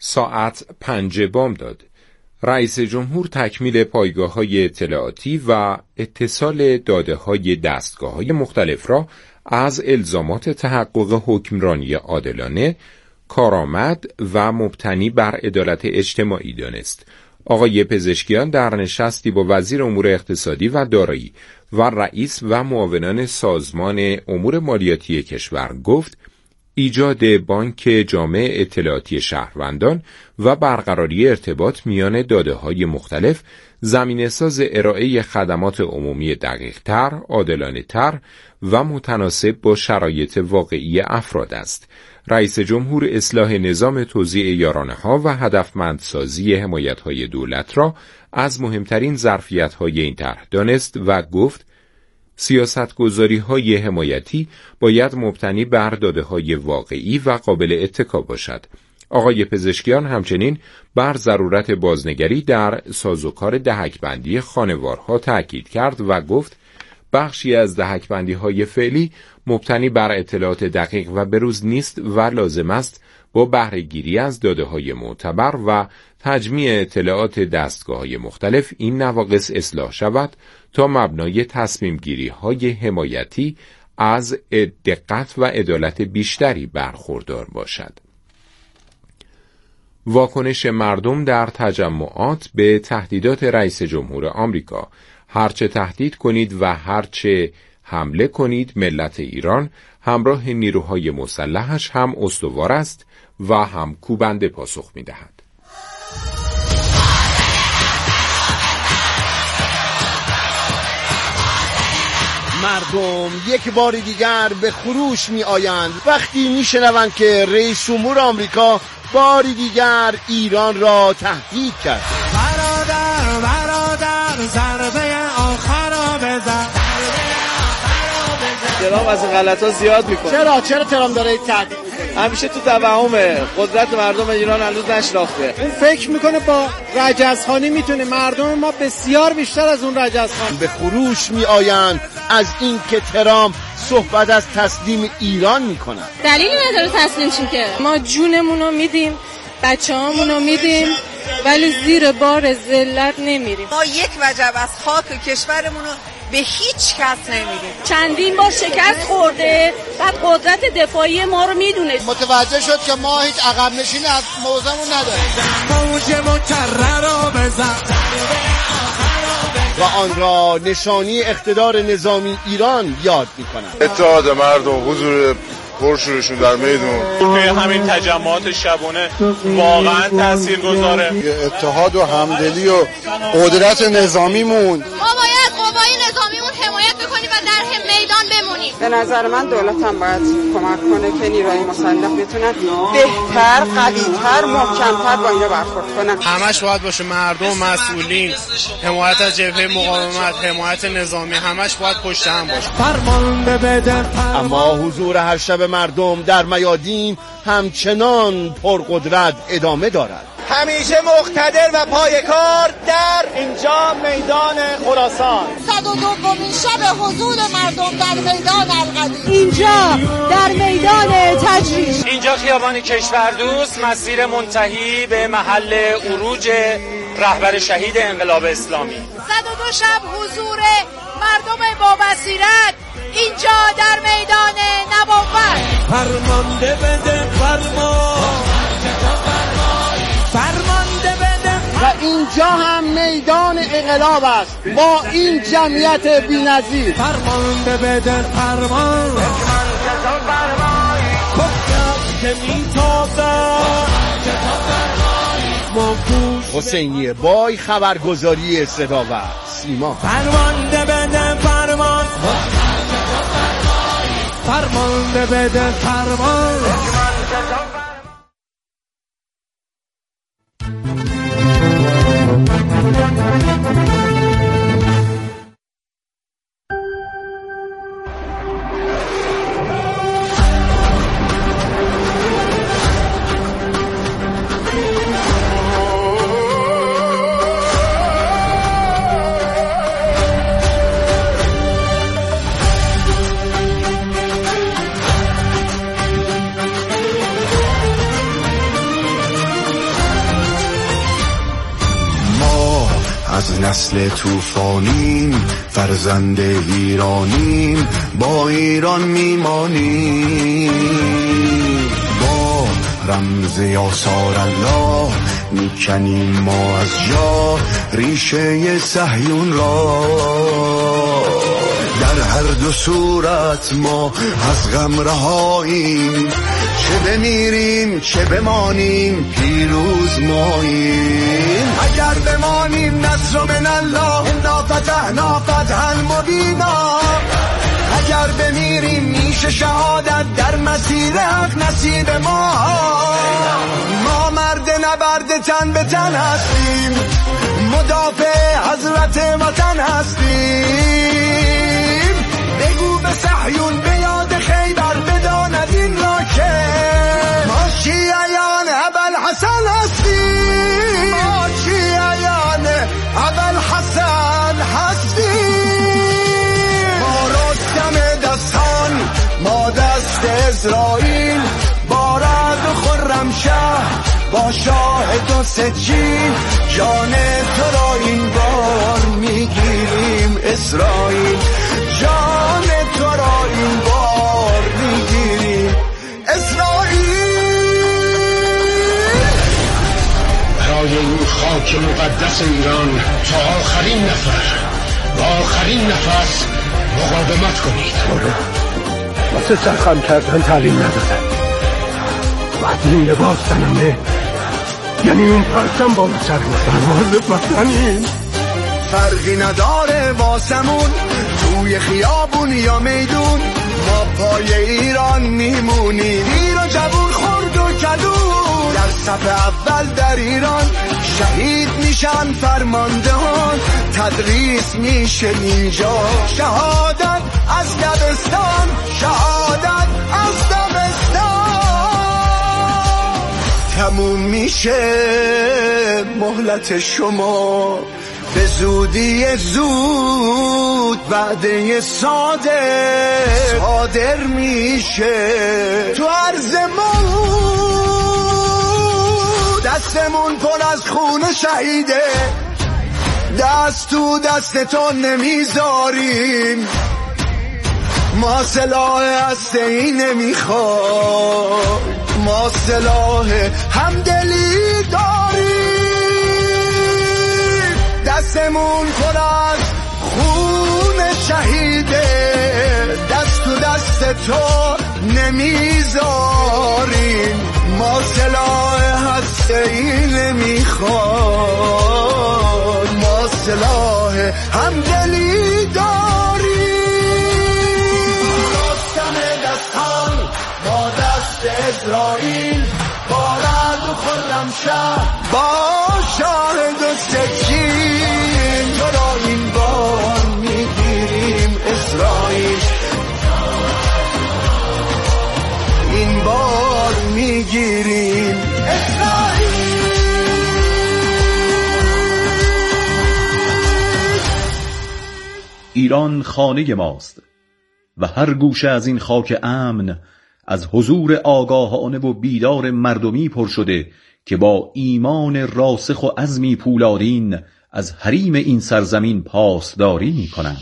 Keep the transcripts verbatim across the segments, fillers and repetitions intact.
ساعت پنج بام داد. رئیس جمهور تکمیل پایگاه‌های اطلاعاتی و اتصال داده‌های دستگاه‌های مختلف را از الزامات تحقق حکمرانی عادلانه، کارآمد و مبتنی بر عدالت اجتماعی دانست. آقای پزشکیان در نشستی با وزیر امور اقتصادی و دارایی و رئیس و معاونان سازمان امور مالیاتی کشور گفت ایجاد بانک جامع اطلاعاتی شهروندان و برقراری ارتباط میان داده‌های مختلف زمینه‌ساز ارائه خدمات عمومی دقیق‌تر، عادلانه‌تر و متناسب با شرایط واقعی افراد است. رئیس جمهور اصلاح نظام توزیع یارانه‌ها و هدفمندسازی حمایت‌های دولت را از مهمترین ظرفیت‌های این طرح دانست و گفت سیاستگذاری‌های حمایتی باید مبتنی بر داده‌های واقعی و قابل اتکا باشد. آقای پزشکیان همچنین بر ضرورت بازنگری در سازوکار دهک‌بندی خانوارها تأکید کرد و گفت بخشی از دهک‌بندی‌های فعلی مبتنی بر اطلاعات دقیق و بروز نیست و لازم است با بهره‌گیری از داده‌های معتبر و تجمیع اطلاعات دستگاه‌های مختلف این نواقص اصلاح شود تا مبنای تصمیم‌گیری‌های حمایتی از دقت و عدالت بیشتری برخوردار باشد. واکنش مردم در تجمعات به تهدیدات رئیس جمهور آمریکا: هرچه تهدید کنید و هرچه حمله کنید ملت ایران همراه نیروهای مسلحش هم استوار است و هم کوبنده پاسخ می‌دهد. مردم یک بار دیگر به خروش می آیند وقتی می شنوند که رئیس جمهور آمریکا باری دیگر ایران را تهدید کرد. برادر برادر ضربه آخر را بزن. ترامپ از این غلطا زیاد میکنه. چرا چرا ترامپ داره تهدید میکنه؟ همیشه تو توهمه. قدرت مردم ایران هنوز نشناخته. اون فکر میکنه با رجزخانی میتونه. مردم ما بسیار بیشتر از اون رجزخان. به خروش می آیند از این که ترامپ صحبت از تسلیم ایران میکنه. دلیلی نداره تسلیم شیم که ما جونمون رو میدیم، بچه‌هامون رو میدیم، ولی زیر بار ذلت نمیریم. ما یک وجب از خاک کشورمون رو به هیچ کس نمیدیم. چندین بار شکست خورده، بعد قدرت دفاعی ما رو میدونه. متوجه شد که ما هیچ عقب نشینی از موضعمون نداریم. موج مکرر را بزن و آن را نشانی اقتدار نظامی ایران یاد میکنند. اتحاد مردم، حضور پرشورشون در میدون، که همین تجمعات شبانه واقعا تاثیرگذاره. اتحاد و همدلی و قدرت نظامیمون. ما باید قوای نظامیمون حمایت بکنیم و در میدان بمونیم. به نظر من دولت هم باید کمک کنه که نیروهای مسلح بتونن بهتر، قوی‌تر، محکم‌تر با اینا برخورد کنن. همش باید باشه مردم، مسئولین، حمایت از جبهه مقاومت، حمایت نظامی، همش باید پشت هم باشه. فرمان بده. اما حضور هر شب مردم در میادین همچنان پرقدرت ادامه دارد. همیشه مقتدر و پایکار در اینجا میدان خراسان. صد و دومین شب حضور مردم در میدان القدیر. اینجا در میدان تجریش. اینجا خیابان کشوردوست، مسیر منتهی به محل عروج رهبر شهید انقلاب اسلامی. صد و دو شب حضور مردم با بصیرت اینجا در میدان نبوت. فرمان بده فرمان، فرمان بده. و اینجا هم میدان انقلاب است با این جمعیت بی‌نظیر. فرمان بده فرمان، که میتابه حسینی بای، خبرگزاری صدا و سیما. فرمان بده فرمان، فرمان بده فرمان. نسل طوفانیم، فرزند ایرانیم، با ایران میمانیم. با رمز یاسار الله میکنیم ما از جا ریشه صهیون را. در هر دو صورت ما از غم رهاییم، چه بمیریم چه بمانیم پیروز ماییم. اگر بمانیم نصر من الله انا فتحنا فتحا مبینا، اگر بمیریم میشه شهادت در مسیر حق نصیب ما. ما مرد نبرد تن به تن هستیم، مدافع حضرت وطن هستیم. بگو به صهیون به یاد خیبر بداند این را که ما شیعیان ابوالحسن هستیم، ما شیعیان ابوالحسن هستیم. ما رستم دستان، ما دست اسرائیل، با رعد و خرمشهر، با شاهد و سجین، جان تو را این بار میگیریم اسرائیل، جان تو را این بار میگیریم اسرائیل. برای این خاک مقدس ایران تا آخرین نفر با آخرین نفس مقاومت کنید. واسه سرخم کردن تعلیم ندادن، وقتی این لباس تنمه یعنی این پرچم بالا سر فرمان وطنیم. فرقی نداره واسمون توی خیابون یا میدون، ما پای ایران میمونیم. ایران جوون خرد و کدون، در صف اول در ایران شهید میشن فرماندهان، تدریس میشه اینجا شهادت از دبستان، شهادت از دبستان. تموم میشه مهلت شما به زودی زود، وعده صادق صادر میشه تو عرض ما. دستمون پر از خون شهیده، دست تو دست تو نمیذاریم. ما سلاح هسته‌ای نمیخواد، ما سلاح همدلی داریم. دستمون پر از خون شهیده، دست تو دست تو نمیذاریم. ما سلاح هسته‌ای نمیخواد، ما سلاح همدلی داریم. رستم دستان، ما دست اسرائیل، با رعد و خرمشهر، با شاهد و سجین، تو را این بار میگیریم اسرائیل، این بار میگیریم اسرائیل. ایران خانه ماست و هر گوشه از این خاک امن از حضور آگاهانه و بیدار مردمی پر شده که با ایمان راسخ و عزمی پولادین از حریم این سرزمین پاسداری می کنند.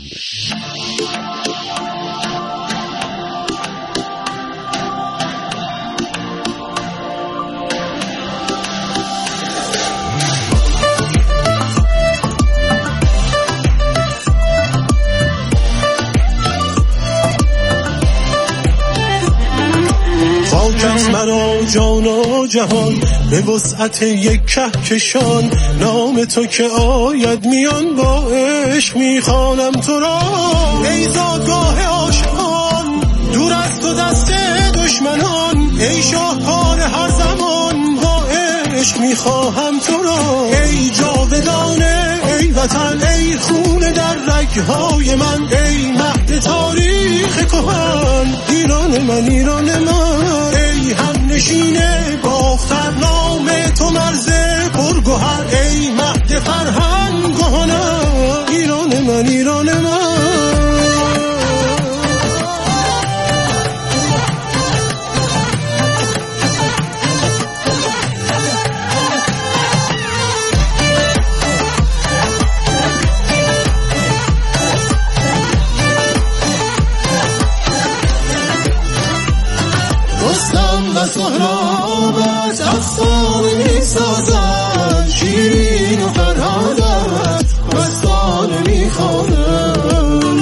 خاکت مرا جان و جهان، به وسعت یک کهکشان، نام تو که آید میان با عشق میخوانم تو را. ای زادگاه عاشقان، دور از تو دست دشمنان، ای شاهکار هر زمان، با عشق میخواهم تو را. ای جاودانه ای وطن، ای خون در رگهای من، ای مهد تاریخ کهن، ایران من ایران من. ای هم نشینه باختر، نام تو مرز پرگوهر، ای مهد فرهنگ کهنم، ایران من ایران من. سهرابت افسانه می سازد، شیرین و فرهادت مستانه می خوانند.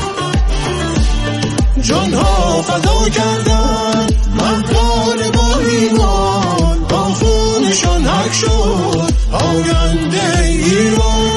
جانها فدا کردن مردان با ایمان، با خونشان حق شد آینده ایران.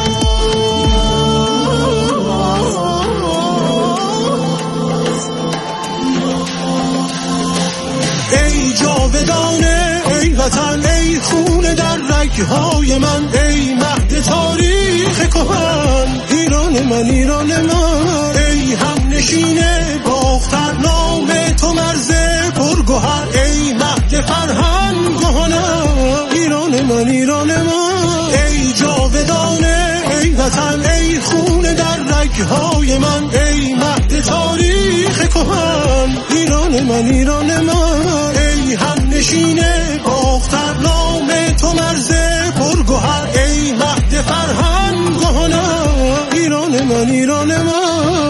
ای جاودانه ای وطن، ای خون در رگ‌های من، ای مهد تاریخ کهن، ایران من ایران من. ای هم نشینه باختر نام تو مرز پرگوهر، ای مهد فرهنگانم، ایران من ایران من. ای جاودانه ای وطن، ای خون در رگ‌های من، ای مهد تاریخ کهن، ایران من ایران من. ای هم نشینه باختر نام تو مرز پرگوهر، ای مهد فرهنگانم، ایران من ایران من.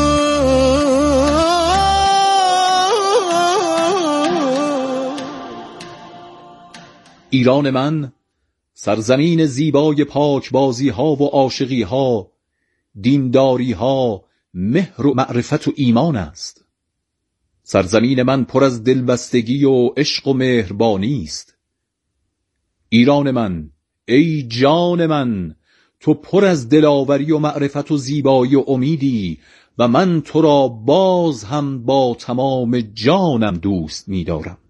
ایران من سرزمین زیبای پاکبازی ها و عاشقی ها، دینداری ها، مهر و معرفت و ایمان است. سرزمین من پر از دلبستگی و عشق و مهربانی است. ایران من، ای جان من، تو پر از دلاوری و معرفت و زیبایی و امیدی و من تو را باز هم با تمام جانم دوست می دارم.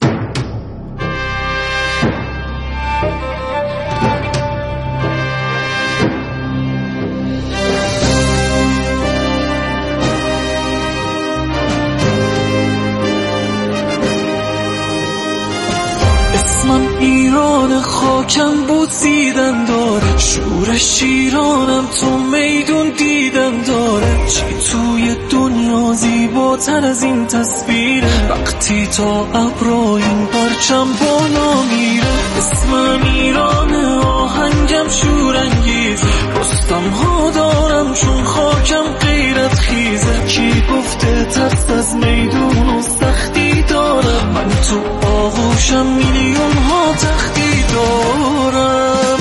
من ایران خاکم بود زیدن داره، شورش ایرانم تو میدون دیدن داره. چی توی دنیا زیباتر از این تصویره، وقتی تا ابرا این پرچم بالا میره. اسمم ایرانه، آهنگم شورانگیز، رستم ها دارم چون خاکم غیرت خیزه. کی گفته ترس از میدون و سختی دارم، من تو آغوشم میلیون ها تختی دارم.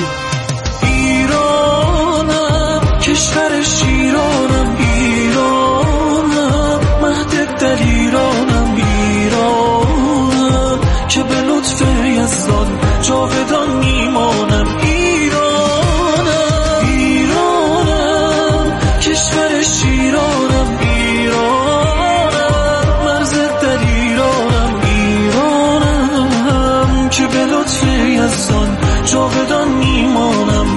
ایرانم، کشور شیرانم، ایرانم، مهد دلیرانم، ایرانم که به لطف یزدان جاودان میمانم. ایرانم، ایرانم، کشور شیرانم، ایرانم، مرز دلیرانم، ایرانم که به لطف یزدان جاودان میمانم.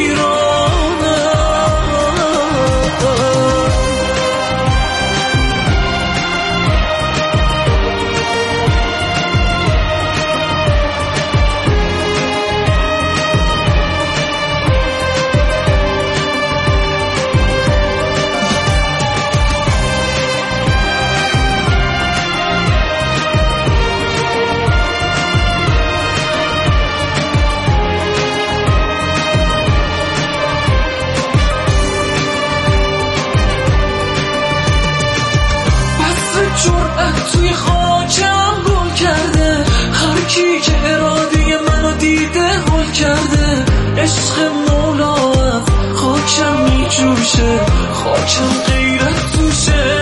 توی خاکم گل کرده، هر کی که اراده منو دیده هل کرده. عشق مولا از خاکم میجوشه، خاکم غیرت توشه.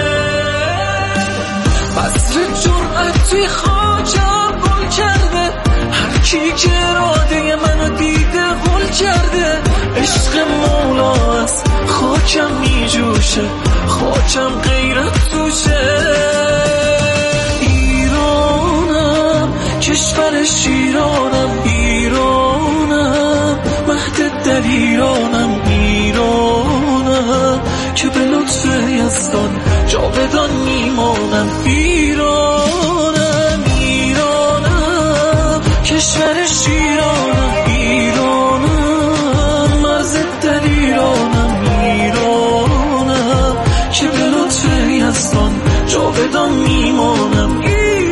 بذر جرأت توی خاکم گل کرده، هر کی که اراده منو دیده هل کرده. عشق مولا از خاکم میجوشه، خاکم غیرت توشه. کشور شیرانم، ایرانم، مهد دلیرانم، ایرانم که به لطف یزدان جاودان میمانم. ایرانم، ایرانم، کشور شیرانم، ایرانم، مرز دلیرانم، ایرانم که به لطف یزدان جاودان میمانم.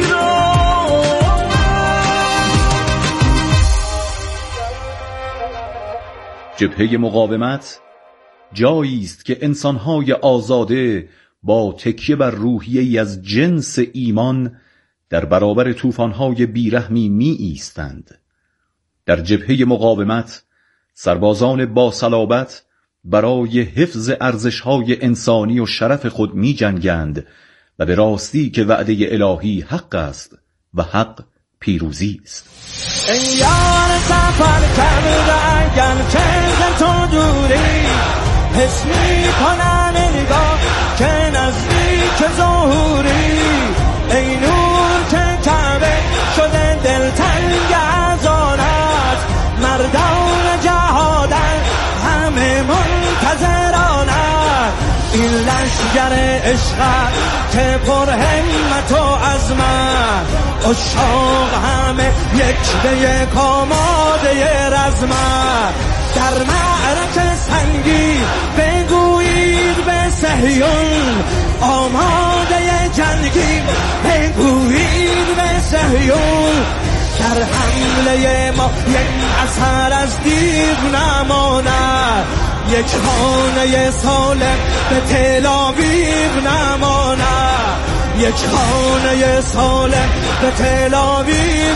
جبهه مقاومت جایی است که انسان‌های آزاده با تکیه بر روحیه‌ای از جنس ایمان در برابر طوفان‌های بیرحمی می ایستند. در جبهه مقاومت سربازان با صلابت برای حفظ ارزش‌های انسانی و شرف خود می جنگند و به راستی که وعده الهی حق است و حق پیروزی است. ای یار سفر کرده گرچه تو دوری، حس می کنم نگاه که نزدیک ظهوری. ای نور که کعبه شده دلتنگ از آنت، مردان جهادن همه منتظرانت. این لشگر عشق که پر همت و عزمت، عشاق همه یک به یک آماده رزمت. در معرکه سنگی بگویید به صهیون، آماده جنگی بگویید به صهیون. در حمله ما یک اثر از دیو نماند، یک خانه سالم به تل آویو نماند، یک خانه سالم به تل آویو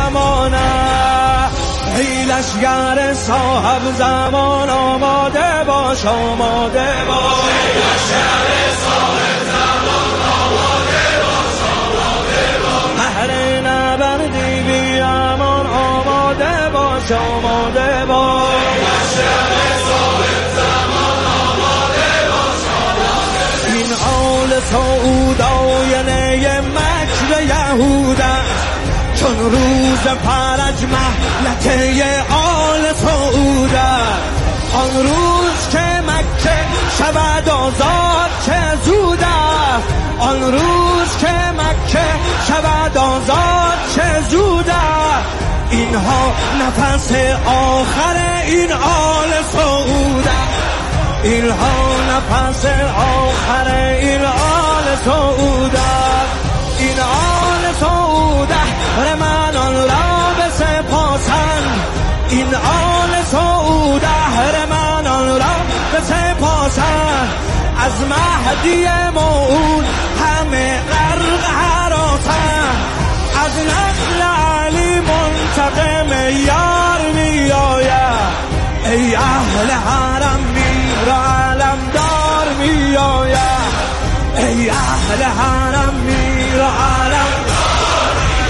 نماند. ای لشگر صاحب زمان آماده باش، آماده باش. ای لشگر صاحب زمان آماده باش، آماده باش. مهر نبردی بی امان آماده باش، آماده باش. ای لشگر صاحب زمان آماده باش، آماده باش. این آل سعود آینه مکر یهودست، چون روز فرج مهلکه آل سعود است. آن روز که مکه شود آزاد چه زود است، آن روز که مکه شود آزاد چه زود است. اینها نفس آخر این آل سعود است، اینها نفس آخر این آل سعود است. این آل سعود رمانان را بسپاسند، این آل سعود رمانان را بسپاسند. از مهدی موعود همه غرق هراسند، از نسل علی منتقم یار می آید. ای اهل حرم میر علمدار می آید، ای اهل حرم میر علمدار می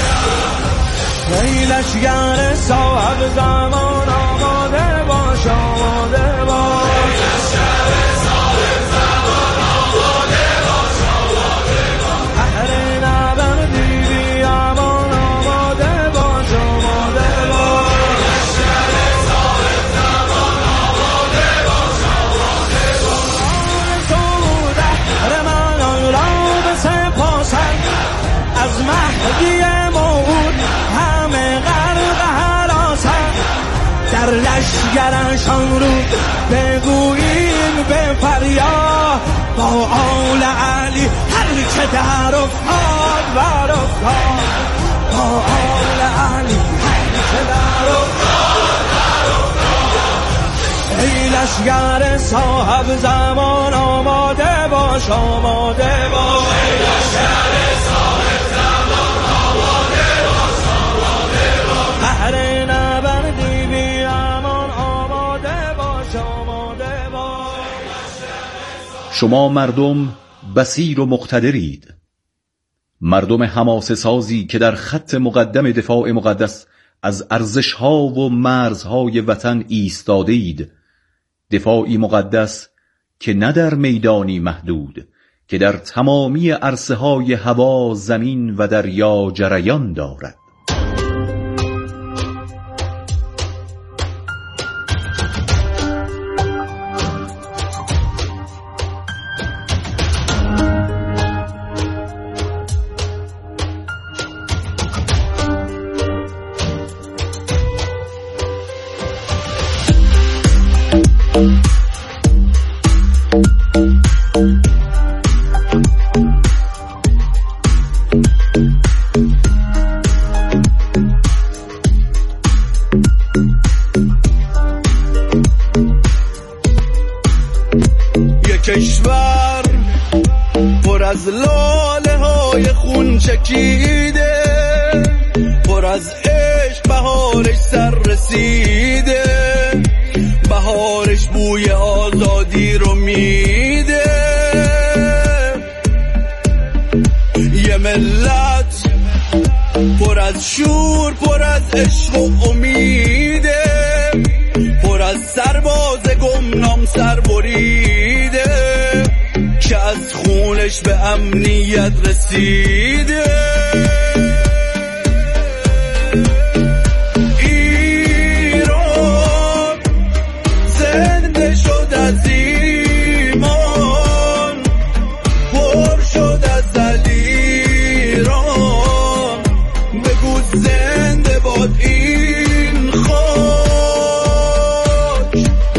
آید. ای لشگر صاحب زمان آماده باش، آماده باش. ای لشگر صاحب زمان آماده باش، آماده باش. مهر نبردی بی امان آماده باش، آماده باش. ای لشگر صاحب زمان آماده باش، آماده باش. آن سعوده رمانان را بسپاسند، از مهدی موعود همه غرق هراسند. در لشگرشان رو بگوییم به فریاد، با آل علی هر که در افتاد بر افتاد، با آل علی هر که در افتاد بر افتاد. ای لشگر صاحب زمان آماده باش، آماده باش. ای لشگر صاحب زمان آماده باش، آماده باش. مهر نبردی بی امان آماده باش، آماده باش. شما مردم بصیر و مقتدرید، مردم حماسه سازی که در خط مقدم دفاع مقدس از ارزش‌ها و مرزهای وطن ایستاده اید. دفاعی مقدس که نه در میدانی محدود، که در تمامی عرصه های هوا، زمین و دریا جریان دارد. کشور پر از لاله ها های خون چکیده، پر از عشق بهارش سر رسیده، بهارش بوی آزادی رو میده. یه ملت پر از شور، پر از عشق و امیده، پر از سرباز گمنام سر بریده که از خونش به امنیت رسیده. ایران زنده شد از ایمان، پر شد از علیران، بگو زنده باد این خاک.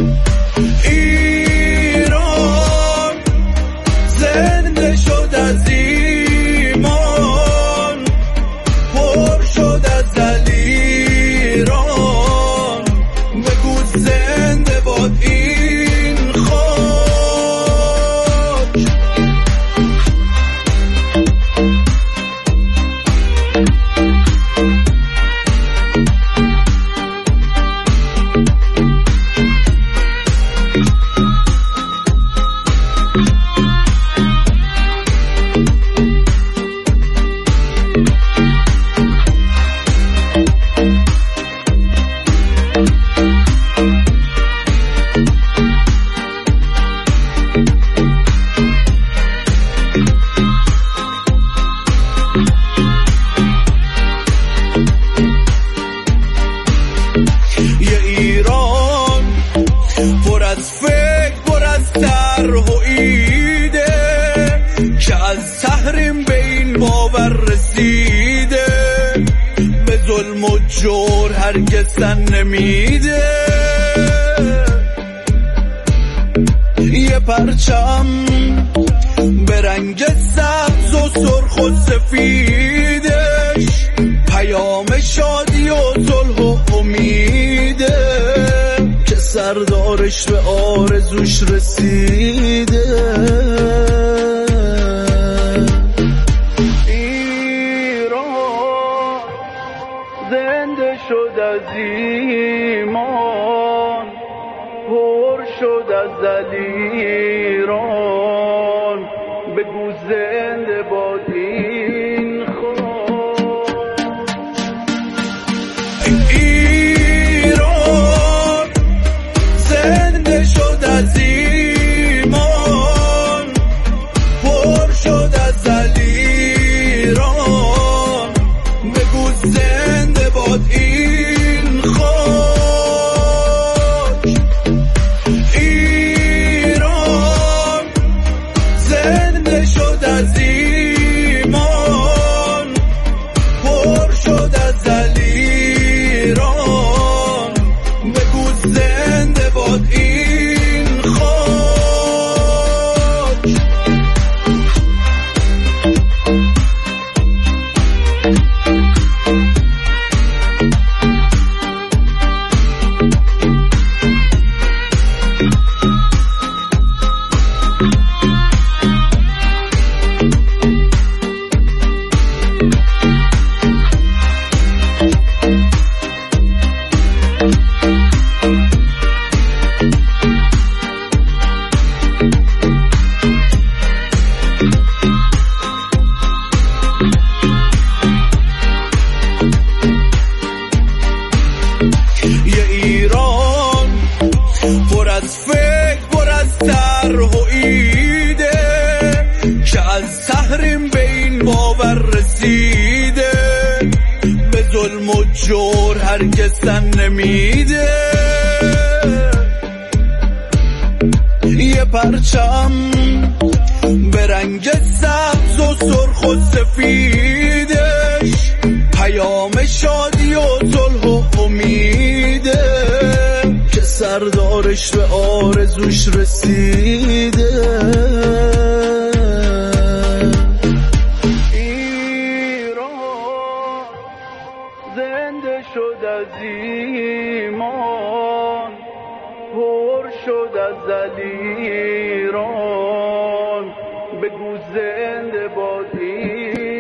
ایران زنده شد از ایمان، پر شد از علیران، بگو زنده باد این خاک. یه ایران پر از فکر، پر از طرح و ایده که از تحریم به این باور رسیده، به ظلم و جور هرگز تن نمیده. یه پرچم به رنگ سبز و سرخ و سفیدش، پیام شادی و صلح و امیده که سردارش به آرزوش رسیده. ایران زنده شد از ایمان، پر شد از علیران، بگو زنده باد این خاک. ایران زنده شد از ایمان، پر شد از علیران، بگو زنده باد این خاک. ایران زنده شد از ایمان، پر شد از علیران، بگو زنده باد این خاک. یه ایران پر از فکر، پر از طرح و ایده که از تحریم به این باور رسیده، به ظلم و جور هرگز تن نمیده. یه پرچم به رنگ سبز و سرخ و سفیدش، پیام شادی و صلح و امیده که سردارش به آرزوش رسیده. ایران زنده شد از ایمان، پر شد از علیران، بگو زنده باد.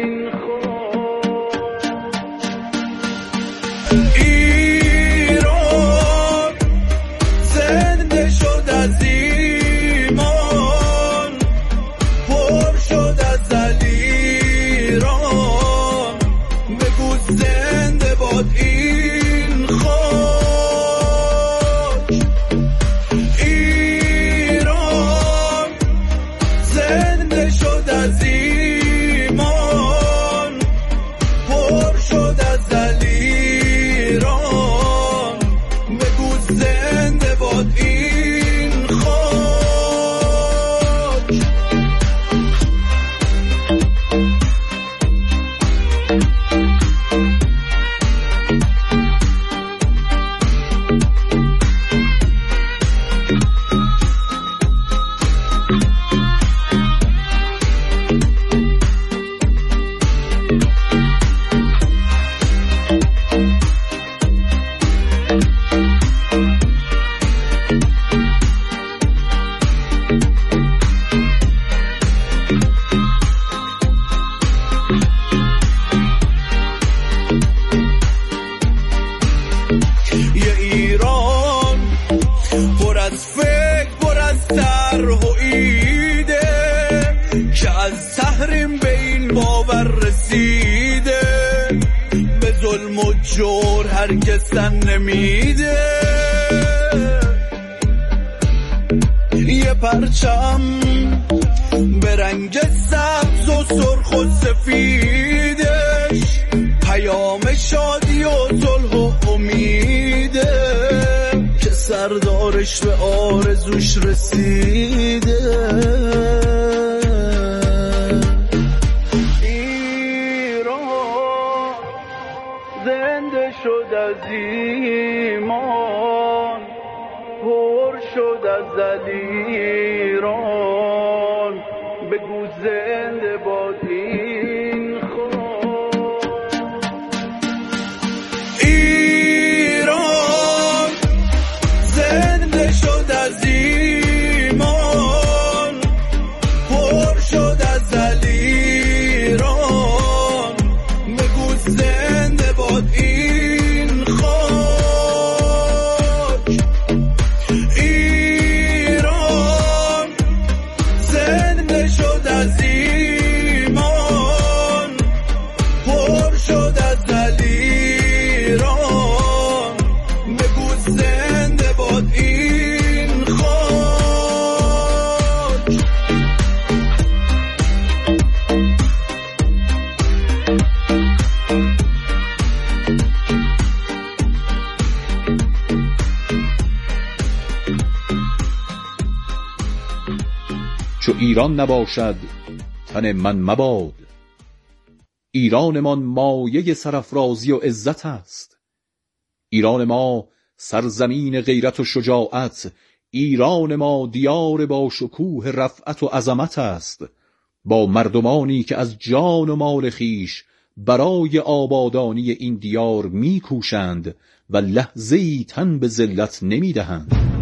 رسیده، به ظلم و جور هرگز تن نمیده. یه پرچم به رنگ سبز و سرخ و سفیدش، پیام شادی و صلح و امیده که سردارش به آرزوش رسیده. ایران زنده شد از ایمان، پر شد از دلیران، بگو زنده باد این خان. ایران زنده شد از ایمان، پر شد از دلیران، بگو زنده باد این خان. چو ایران نباشد تن من مباد، ایرانمان مایه سرافرازی و عزت است. ایران ما سرزمین غیرت و شجاعت، ایران ما دیار با شکوه رفعت و عظمت است، با مردمانی که از جان و مال خیش برای آبادانی این دیار می کوشند و لحظه‌ای تن به ذلت نمی دهند.